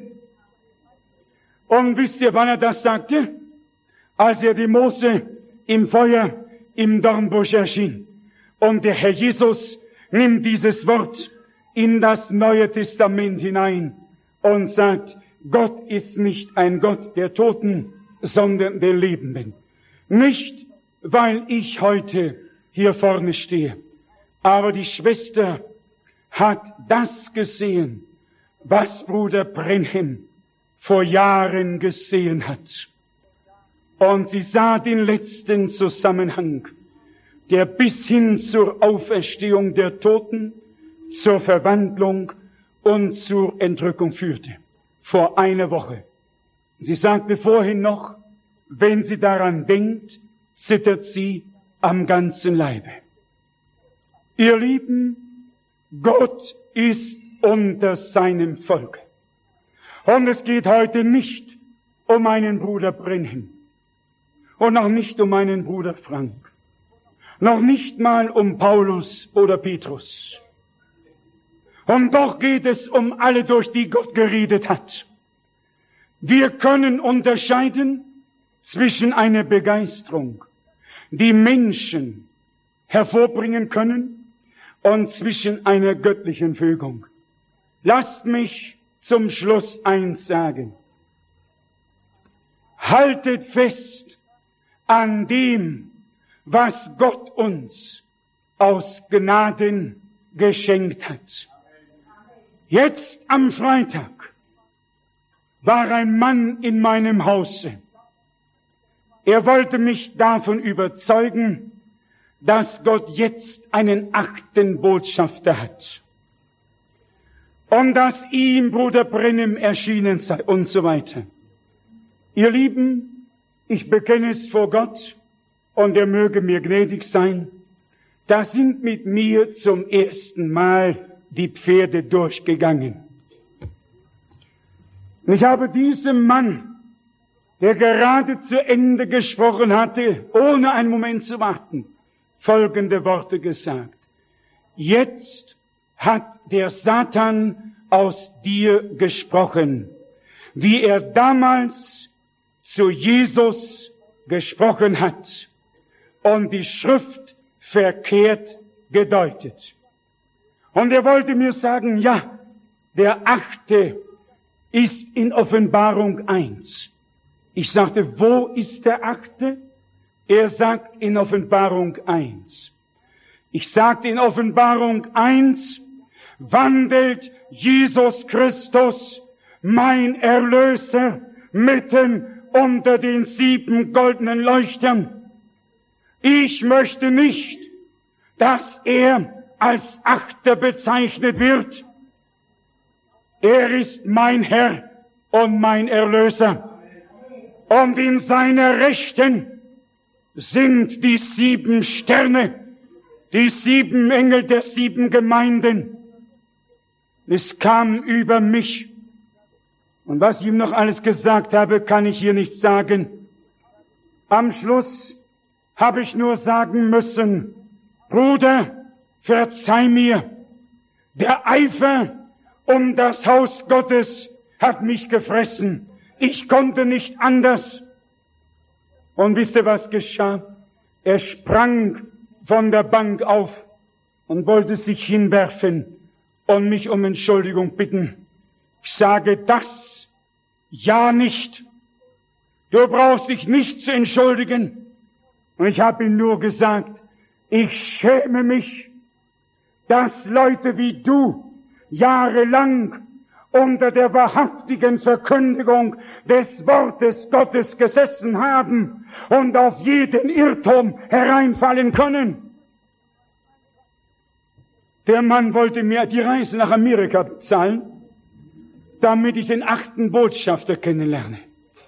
Und wisst ihr, wann er das sagte? Als er die Mose im Feuer im Dornbusch erschien. Und der Herr Jesus nimmt dieses Wort in das Neue Testament hinein und sagt, Gott ist nicht ein Gott der Toten, sondern der Lebenden. Nicht, weil ich heute hier vorne stehe, aber die Schwester hat das gesehen, was Bruder Brenhem vor Jahren gesehen hat. Und sie sah den letzten Zusammenhang, der bis hin zur Auferstehung der Toten, zur Verwandlung und zur Entrückung führte. Vor einer Woche. Sie sagte vorhin noch, wenn sie daran denkt, zittert sie am ganzen Leibe. Ihr Lieben, Gott ist unter seinem Volk. Und es geht heute nicht um meinen Bruder Brenhem und auch nicht um meinen Bruder Frank, noch nicht mal um Paulus oder Petrus. Und doch geht es um alle, durch die Gott geredet hat. Wir können unterscheiden zwischen einer Begeisterung, die Menschen hervorbringen können, und zwischen einer göttlichen Fügung. Lasst mich zum Schluss eins sagen. Haltet fest an dem, was Gott uns aus Gnaden geschenkt hat. Jetzt am Freitag war ein Mann in meinem Hause. Er wollte mich davon überzeugen, dass Gott jetzt einen achten Botschafter hat. Und dass ihm Bruder Brenhem erschienen sei und so weiter. Ihr Lieben, ich bekenne es vor Gott und er möge mir gnädig sein. Da sind mit mir zum ersten Mal die Pferde durchgegangen. Und ich habe diesem Mann, der gerade zu Ende gesprochen hatte, ohne einen Moment zu warten, folgende Worte gesagt. Jetzt hat der Satan aus dir gesprochen, wie er damals zu Jesus gesprochen hat und die Schrift verkehrt gedeutet. Und er wollte mir sagen, ja, der achte ist in Offenbarung eins. Ich sagte, wo ist der achte? Er sagt in Offenbarung eins. Ich sagte in Offenbarung eins, wandelt Jesus Christus, mein Erlöser, mitten unter den sieben goldenen Leuchtern. Ich möchte nicht, dass er als Achter bezeichnet wird. Er ist mein Herr und mein Erlöser. Und in seiner Rechten sind die sieben Sterne, die sieben Engel der sieben Gemeinden. Es kam über mich. Und was ich ihm noch alles gesagt habe, kann ich hier nicht sagen. Am Schluss habe ich nur sagen müssen, Bruder, verzeih mir, der Eifer um das Haus Gottes hat mich gefressen. Ich konnte nicht anders. Und wisst ihr, was geschah? Er sprang von der Bank auf und wollte sich hinwerfen und mich um Entschuldigung bitten. Ich sage das ja nicht. Du brauchst dich nicht zu entschuldigen. Und ich habe ihm nur gesagt, ich schäme mich, dass Leute wie du jahrelang unter der wahrhaftigen Verkündigung des Wortes Gottes gesessen haben und auf jeden Irrtum hereinfallen können. Der Mann wollte mir die Reise nach Amerika bezahlen, damit ich den achten Botschafter kennenlerne.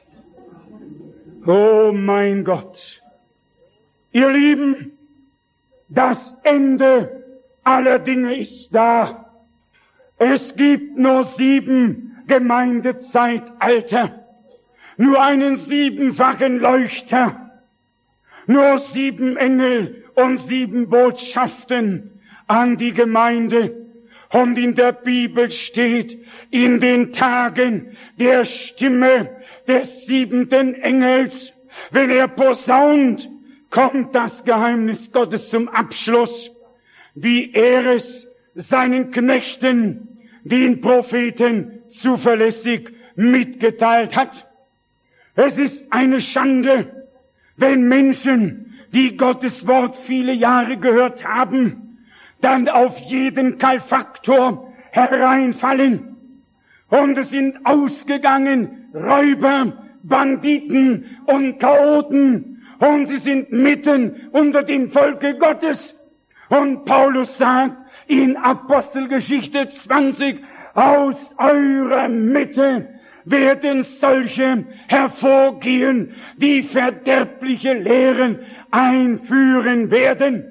Oh mein Gott! Ihr Lieben, das Ende aller Dinge ist da. Es gibt nur sieben Gemeindezeitalter, nur einen siebenfachen Leuchter, nur sieben Engel und sieben Botschaften an die Gemeinde. Und in der Bibel steht, in den Tagen der Stimme des siebenten Engels, wenn er posaunt, kommt das Geheimnis Gottes zum Abschluss, wie er es seinen Knechten, den Propheten, zuverlässig mitgeteilt hat. Es ist eine Schande, wenn Menschen, die Gottes Wort viele Jahre gehört haben, dann auf jeden Kalfaktor hereinfallen. Und es sind ausgegangen Räuber, Banditen und Chaoten, und sie sind mitten unter dem Volke Gottes. Und Paulus sagt in Apostelgeschichte zwanzig, aus eurer Mitte werden solche hervorgehen, die verderbliche Lehren einführen werden.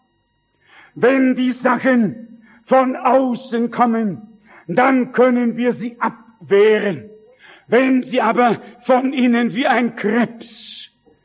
Wenn die Sachen von außen kommen, dann können wir sie abwehren. Wenn sie aber von innen wie ein Krebs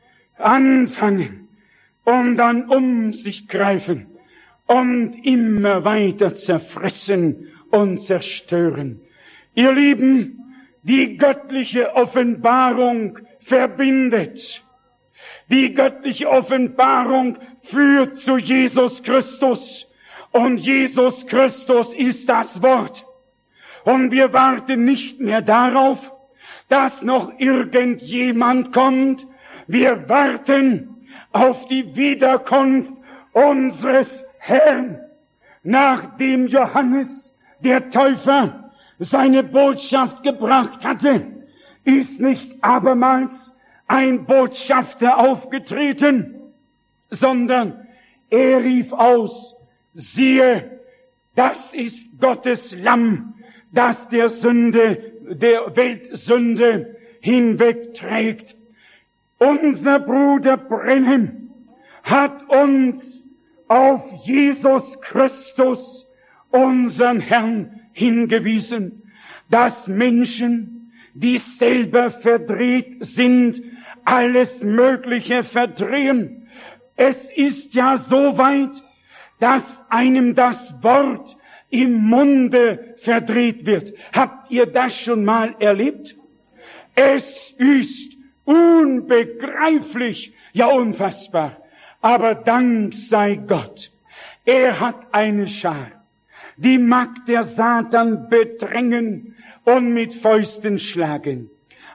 anfangen und dann um sich greifen und immer weiter zerfressen und zerstören. Ihr Lieben, die göttliche Offenbarung verbindet. Die göttliche Offenbarung führt zu Jesus Christus. Und Jesus Christus ist das Wort. Und wir warten nicht mehr darauf, dass noch irgendjemand kommt. Wir warten auf die Wiederkunft unseres Herrn. Nachdem Johannes, der Täufer, seine Botschaft gebracht hatte, ist nicht abermals ein Botschafter aufgetreten, sondern er rief aus, siehe, das ist Gottes Lamm, das der Sünde, der Weltsünde hinwegträgt. Unser Bruder Brenhem hat uns auf Jesus Christus, unseren Herrn, hingewiesen, dass Menschen, die selber verdreht sind, alles Mögliche verdrehen. Es ist ja so weit, dass einem das Wort im Munde verdreht wird. Habt ihr das schon mal erlebt? Es ist unbegreiflich, ja unfassbar. Aber Dank sei Gott, er hat eine Schar, die mag der Satan bedrängen und mit Fäusten schlagen.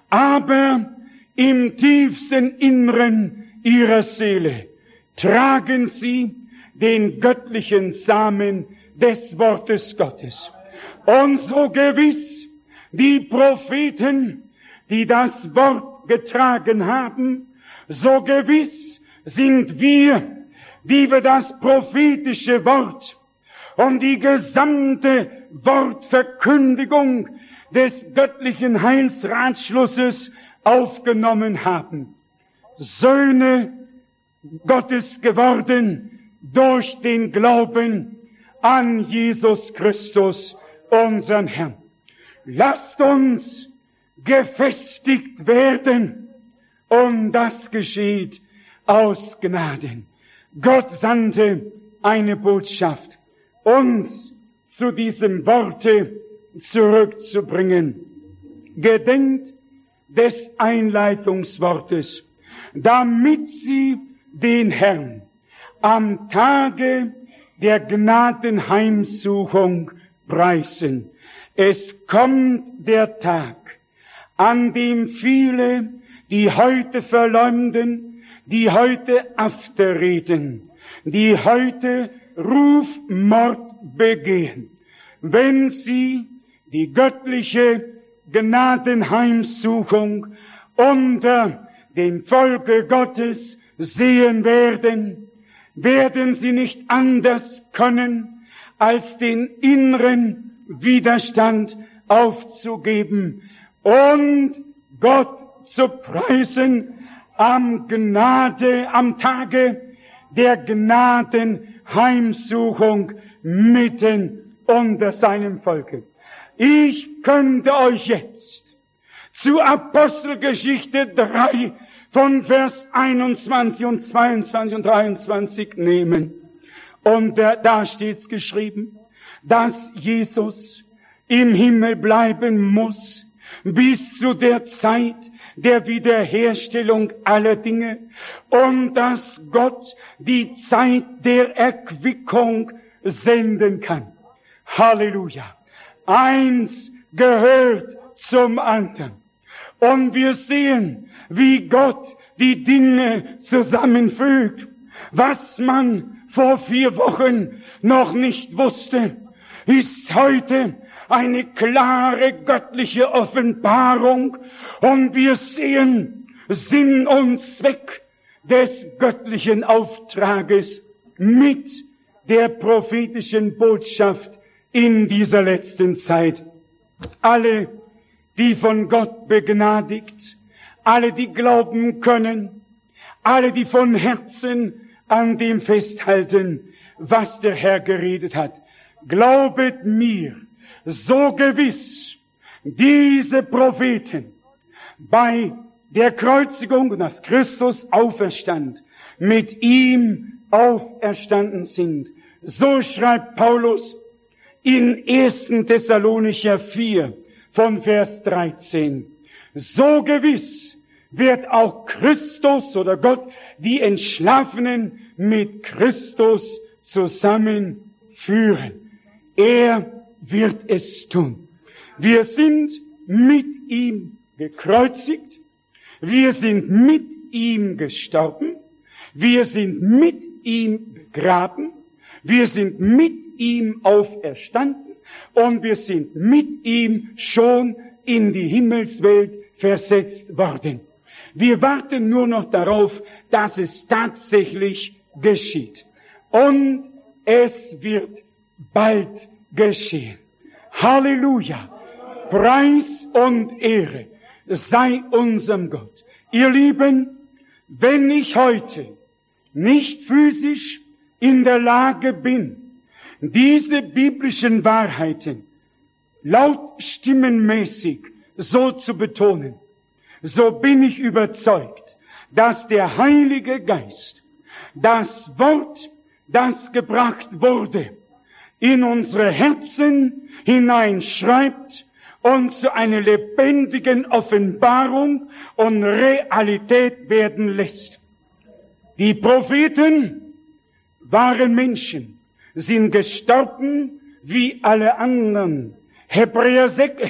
Aber im tiefsten Inneren ihrer Seele tragen sie den göttlichen Samen des Wortes Gottes. Und so gewiss die Propheten, die das Wort getragen haben, so gewiss sind wir, die wir das prophetische Wort und die gesamte Wortverkündigung des göttlichen Heilsratschlusses aufgenommen haben. Söhne Gottes geworden durch den Glauben an Jesus Christus, unseren Herrn. Lasst uns gefestigt werden, und das geschieht aus Gnaden. Gott sandte eine Botschaft, uns zu diesem Worte zurückzubringen. Gedenkt des Einleitungswortes, damit sie den Herrn am Tage der Gnadenheimsuchung preisen. Es kommt der Tag, an dem viele, die heute verleumden, die heute Afterreden, die heute Rufmord begehen, wenn sie die göttliche Gnadenheimsuchung unter dem Volke Gottes sehen werden, werden sie nicht anders können, als den inneren Widerstand aufzugeben und Gott zu preisen am Gnade, am Tage der Gnadenheimsuchung mitten unter seinem Volke. Ich könnte euch jetzt zu Apostelgeschichte drei von Vers einundzwanzig und zweiundzwanzig und dreiundzwanzig nehmen. Und äh, da steht's geschrieben, dass Jesus im Himmel bleiben muss bis zu der Zeit der Wiederherstellung aller Dinge und dass Gott die Zeit der Erquickung senden kann. Halleluja. Eins gehört zum anderen. Und wir sehen, wie Gott die Dinge zusammenfügt. Was man vor vier Wochen noch nicht wusste, ist heute eine klare göttliche Offenbarung. Und wir sehen Sinn und Zweck des göttlichen Auftrages mit der prophetischen Botschaft in dieser letzten Zeit. Alle, die von Gott begnadigt, alle, die glauben können, alle, die von Herzen an dem festhalten, was der Herr geredet hat. Glaubet mir, so gewiss, diese Propheten bei der Kreuzigung und als Christus auferstand, mit ihm auferstanden sind. So schreibt Paulus in ersten Thessalonicher vier von Vers dreizehn. So gewiss wird auch Christus oder Gott die Entschlafenen mit Christus zusammenführen. Er wird es tun. Wir sind mit ihm gekreuzigt. Wir sind mit ihm gestorben. Wir sind mit ihm begraben. Wir sind mit ihm auferstanden. Und wir sind mit ihm schon in die Himmelswelt versetzt worden. Wir warten nur noch darauf, dass es tatsächlich geschieht. Und es wird bald geschehen. Halleluja! Preis und Ehre sei unserem Gott. Ihr Lieben, wenn ich heute nicht physisch in der Lage bin, diese biblischen Wahrheiten lautstimmenmäßig so zu betonen, so bin ich überzeugt, dass der Heilige Geist das Wort, das gebracht wurde, in unsere Herzen hineinschreibt und zu einer lebendigen Offenbarung und Realität werden lässt. Die Propheten waren Menschen, sind gestorben wie alle anderen. Hebräer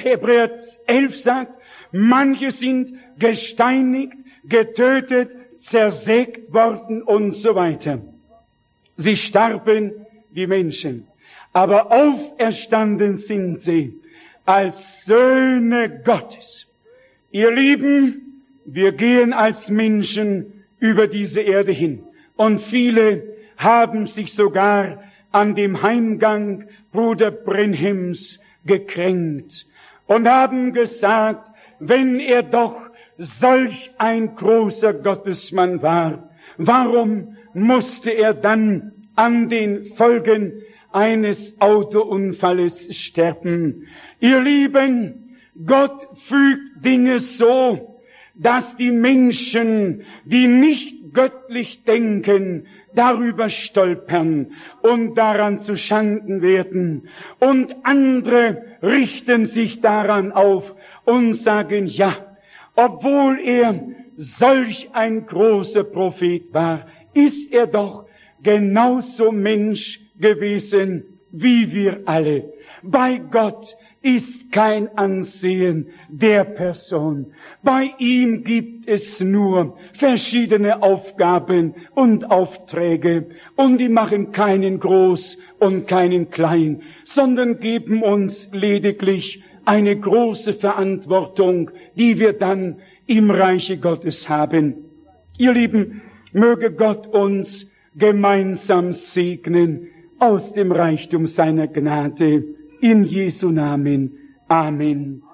elf sagt, manche sind gesteinigt, getötet, zersägt worden und so weiter. Sie starben wie Menschen, aber auferstanden sind sie als Söhne Gottes. Ihr Lieben, wir gehen als Menschen über diese Erde hin. Und viele haben sich sogar an dem Heimgang Bruder Brenhims gekränkt und haben gesagt, wenn er doch solch ein großer Gottesmann war, warum musste er dann an den Folgen eines Autounfalles sterben? Ihr Lieben, Gott fügt Dinge so, dass die Menschen, die nicht göttlich denken, darüber stolpern und daran zu Schanden werden. Und andere richten sich daran auf und sagen, ja, obwohl er solch ein großer Prophet war, ist er doch genauso Mensch gewesen wie wir alle. Bei Gott ist kein Ansehen der Person. Bei ihm gibt es nur verschiedene Aufgaben und Aufträge, und die machen keinen groß und keinen klein, sondern geben uns lediglich eine große Verantwortung, die wir dann im Reiche Gottes haben. Ihr Lieben, möge Gott uns gemeinsam segnen aus dem Reichtum seiner Gnade. In Jesu Namen. Amen.